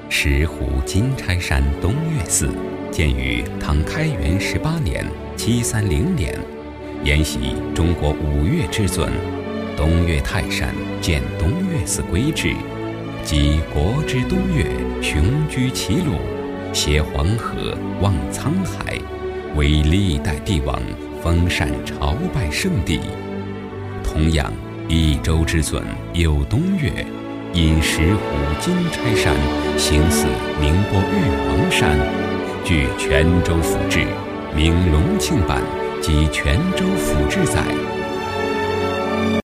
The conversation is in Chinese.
石湖金钗山东岳寺建于唐开元18年730年，沿袭中国五岳之尊东岳泰山建东岳寺规制，即国之东岳，雄居齐鲁，挟黄河望沧海，为历代帝王封禅朝拜圣地。同样，一州之尊有东岳，因石湖金钗山形似宁波玉皇山，据泉州府志名隆庆版及泉州府志载，